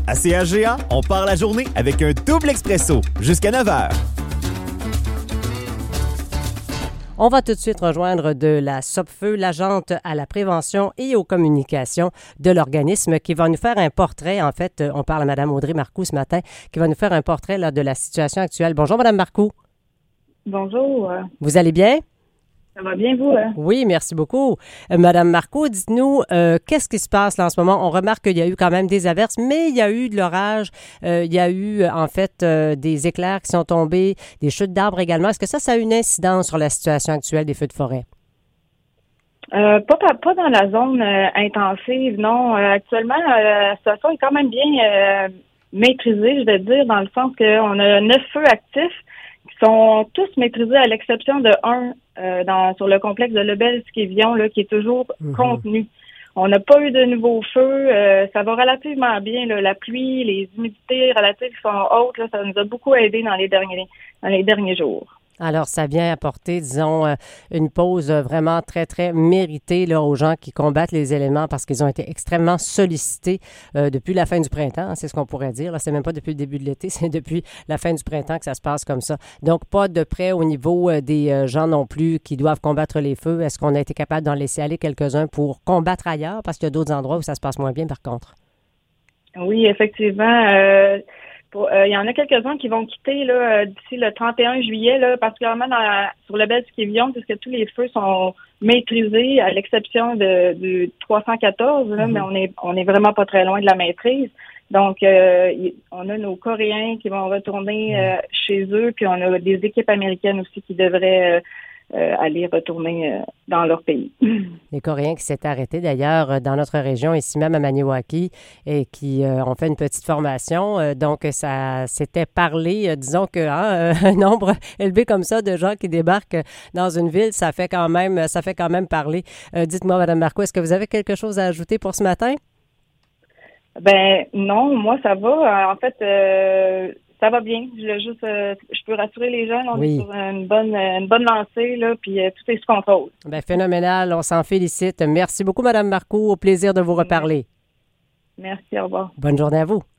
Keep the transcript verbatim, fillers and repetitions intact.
À C H G A, on part la journée avec un double expresso jusqu'à neuf heures. On va tout de suite rejoindre de la Sopfeu, l'agente à la prévention et aux communications de l'organisme, qui va nous faire un portrait. En fait, on parle à Mme Audrey Marcoux ce matin, qui va nous faire un portrait là, de la situation actuelle. Bonjour, Mme Marcoux. Bonjour. Vous allez bien? Ça va bien, vous? Hein? Oui, merci beaucoup. Euh, Madame Marcoux, dites-nous, euh, qu'est-ce qui se passe là en ce moment? On remarque qu'il y a eu quand même des averses, mais il y a eu de l'orage. Euh, il y a eu, en fait, euh, des éclairs qui sont tombés, des chutes d'arbres également. Est-ce que ça, ça a une incidence sur la situation actuelle des feux de forêt? Euh, pas, pas, pas dans la zone euh, intensive, non. Euh, actuellement, euh, la situation est quand même bien euh, maîtrisée, je vais dire, dans le sens qu'on a neuf feux actifs qui sont tous maîtrisés à l'exception de un euh, dans sur le complexe de Lebel-Skévion, là, qui est toujours mm-hmm. contenu. On n'a pas eu de nouveaux feux. Euh, ça va relativement bien. Là, la pluie, les humidités relatives sont hautes. Là, ça nous a beaucoup aidé dans les derniers dans les derniers jours. Alors, ça vient apporter, disons, euh, une pause vraiment très, très méritée là, aux gens qui combattent les éléments parce qu'ils ont été extrêmement sollicités euh, depuis la fin du printemps, hein, c'est ce qu'on pourrait dire. Là, c'est même pas depuis le début de l'été, c'est depuis la fin du printemps que ça se passe comme ça. Donc, pas de près au niveau euh, des euh, gens non plus qui doivent combattre les feux. Est-ce qu'on a été capable d'en laisser aller quelques-uns pour combattre ailleurs? Parce qu'il y a d'autres endroits où ça se passe moins bien, par contre. Oui, effectivement. Euh... Il euh, y en a quelques-uns qui vont quitter là, d'ici le trente et un juillet, là, particulièrement dans la, sur le Lebel-Skévion, puisque tous les feux sont maîtrisés, à l'exception de, du trois cent quatorze, là, mm-hmm. mais on est on est vraiment pas très loin de la maîtrise. Donc, euh, y, on a nos Coréens qui vont retourner euh, chez eux, puis on a des équipes américaines aussi qui devraient euh, euh, aller retourner euh, dans leur pays. Les Coréens qui s'étaient arrêtés d'ailleurs dans notre région, ici même à Maniwaki, et qui euh, ont fait une petite formation. Euh, donc, ça s'était parlé, euh, disons que hein, un nombre élevé comme ça de gens qui débarquent dans une ville, ça fait quand même, ça fait quand même parler. Euh, dites-moi, Mme Marcoux, est-ce que vous avez quelque chose à ajouter pour ce matin? Ben non, moi ça va. En fait, euh, ça va bien. Je juste, euh, je peux rassurer les gens. Là, on oui. est sur une bonne, une bonne lancée là, puis euh, tout est sous contrôle. Ben phénoménal, on s'en félicite. Merci beaucoup, Mme Marcoux. Au plaisir de vous reparler. Merci, au revoir. Bonne journée à vous.